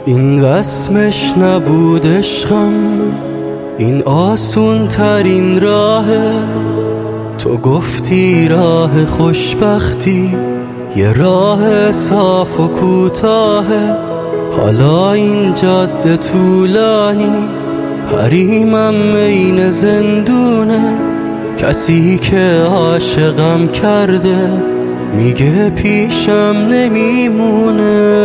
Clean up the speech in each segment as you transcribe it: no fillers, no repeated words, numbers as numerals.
این وسمش نبود عشقم، این آسون ترین راهه. تو گفتی راه خوشبختی یه راه صاف و کوتاهه. حالا این جاده طولانی، حریمم عین زندونه. کسی که عاشقم کرده میگه پیشم نمیمونه.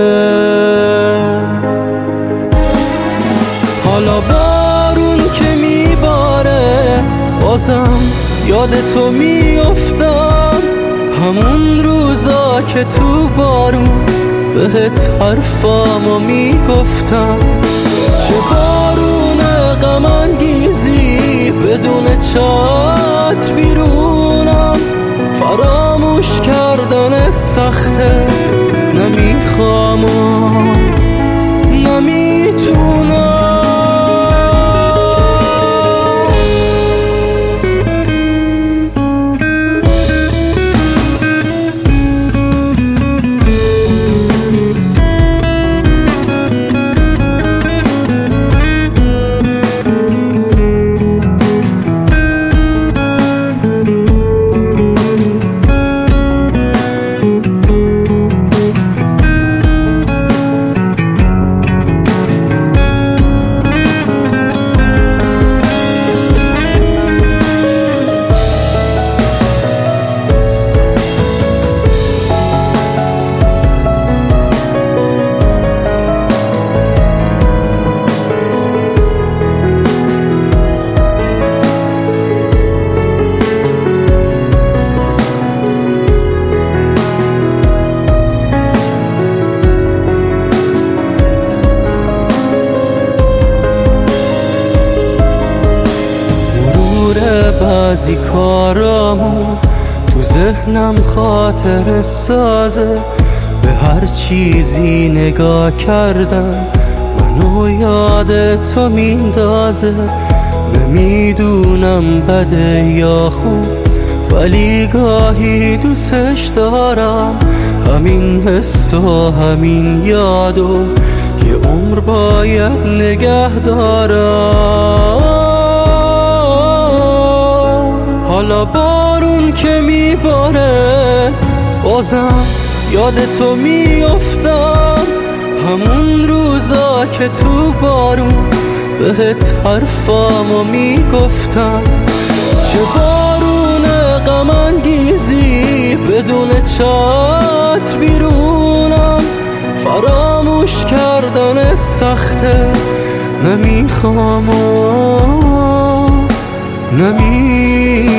حالا بارون که میباره بازم یاد تو میافتم، همون روزا که تو بارون بهت حرفامو میگفتم. چه بارون غم انگیزی بدون چتر بیرونم، فراموش کردنت سخته، نمیخوام و نمیتونم. بعضی کارامو تو ذهنم خاطر سازه، به هر چیزی نگاه کردم منو یاد تو میندازه. نمیدونم بده یا خوب ولی گاهی دوستش دارم، همین حس و همین یادو یه عمر باید نگه دارم. حالا بارون که میباره بازم یاد تو میافتم، همون روزا که تو بارون بهت حرفامو میگفتم. چه بارون غم انگیزی بدون چتر بیرونم، فراموش کردنت سخته، نمیخوام و نمیتونم.